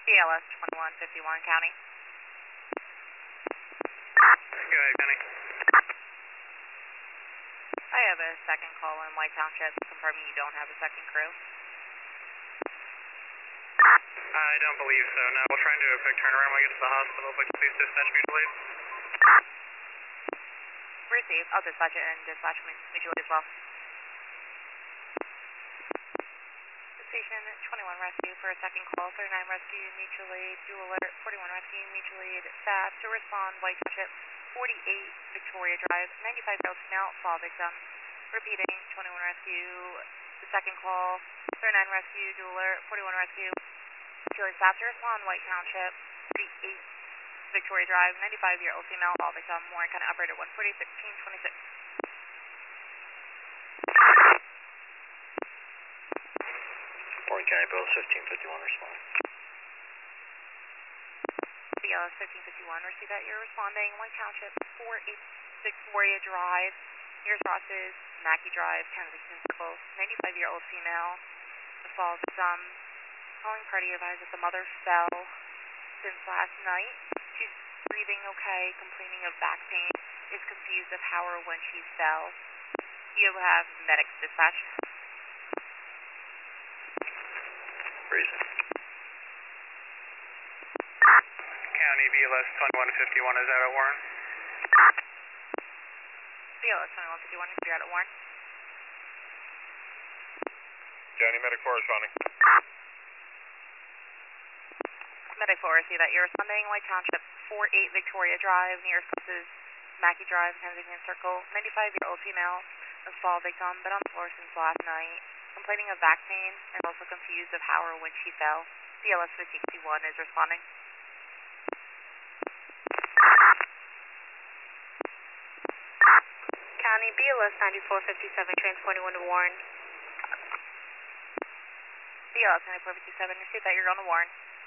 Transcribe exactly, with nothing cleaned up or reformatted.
B L S twenty-one fifty-one, County. Go ahead, County. I have a second call in White Township confirming you don't have a second crew. I don't believe so, no. We'll try and do a quick turnaround when we get to the hospital, but please dispatch mutual aid. Receive. I'll dispatch it and dispatch mutual as well. Station twenty-one Rescue for a second call. thirty-nine Rescue, mutual aid, dual alert. forty-one Rescue, mutual aid, staff to respond. White Township, forty-eight Victoria Drive, ninety-five-year-old female, fall victim. Repeating, twenty-one Rescue, the second call. thirty-nine Rescue, dual alert. forty-one Rescue, mutual aid, staff to respond. White Township, forty-eight Victoria Drive, ninety-five-year-old female, fall victim. Warren County Operator one forty, thirteen twenty-six. Warren County Bill fifteen fifty-one, respond. B L S fifteen fifty-one, receive that. You're responding. White Township, forty-eight Victoria Drive. Nearest cross is Mackey Drive, Kensington Circle. ninety-five-year-old female, the fall victim. Calling party advised that the mother fell since last night. She's breathing okay, complaining of back pain, is confused of how or when she fell. You have medics dispatched. Reason. County B L S twenty-one fifty-one is out at Warren. B L S twenty-one fifty-one, you're out at Warren. County Medic four responding. Medic four, see that you're responding. White Township, forty-eight Victoria Drive, nearest cross is Mackey Drive, Kensington Circle. ninety-five-year-old female, a fall victim, been on the floor since last night, complaining of back pain and also confused of how or when she fell. B L S fifteen fifty-one is responding. County B L S ninety-four fifty-seven, transporting one to Warren. B L S ninety-four fifty-seven, see that you're on the Warren.